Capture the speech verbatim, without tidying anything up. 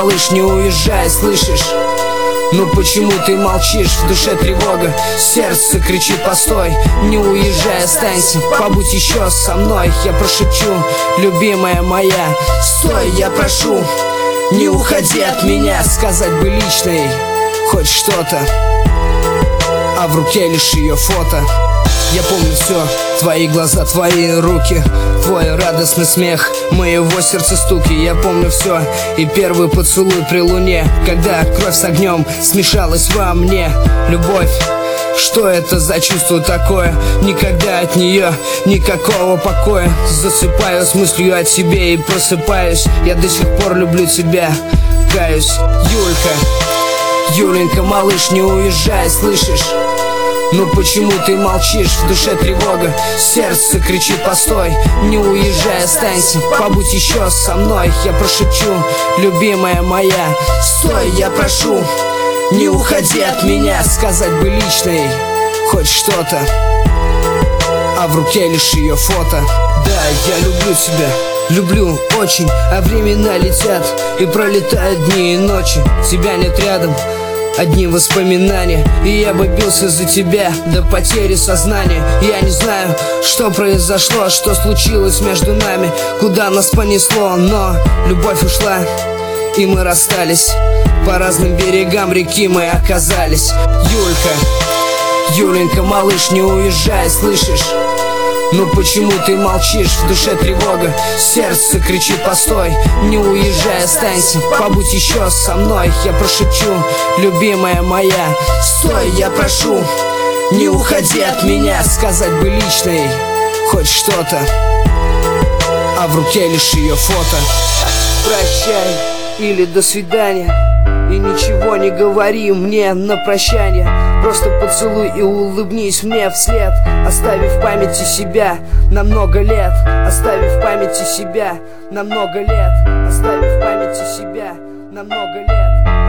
малыш, не уезжай, слышишь? Ну почему ты молчишь? В душе тревога, сердце кричит постой. Не уезжай, останься, побудь еще со мной. Я прошепчу, любимая моя, стой, я прошу. Не уходи от меня, сказать бы личной хоть что-то, а в руке лишь ее фото. Я помню все, твои глаза, твои руки, твой радостный смех, моего сердца стуки. Я помню все, и первый поцелуй при луне, когда кровь с огнем смешалась во мне. Любовь, что это за чувство такое? Никогда от нее никакого покоя. Засыпаю с мыслью о тебе и просыпаюсь. Я до сих пор люблю тебя, каюсь. Юлька, Юленька, малыш, не уезжай, слышишь? Ну почему ты молчишь? В душе тревога, сердце кричит постой. Не уезжай, останься, побудь еще со мной. Я прошепчу, любимая моя, стой, я прошу. Не уходи от меня, сказать бы личной хоть что-то, а в руке лишь ее фото. Да, я люблю тебя, люблю очень, а времена летят, и пролетают дни и ночи. Тебя нет рядом, одни воспоминания, и я бы бился за тебя до потери сознания. Я не знаю, что произошло, что случилось между нами, куда нас понесло, но любовь ушла, и мы расстались. По разным берегам реки мы оказались. Юлька, Юленька, малыш, не уезжай, слышишь? Ну почему ты молчишь? В душе тревога, сердце кричит постой. Не уезжай, останься, побудь еще со мной. Я прошепчу, любимая моя, стой, я прошу. Не уходи от меня, сказать бы личной хоть что-то, а в руке лишь ее фото. Прощай или до свидания, и ничего не говори мне на прощание. Просто поцелуй и улыбнись мне вслед, оставив в памяти себя на много лет. Оставив в памяти себя на много лет. Оставив в памяти себя на много лет.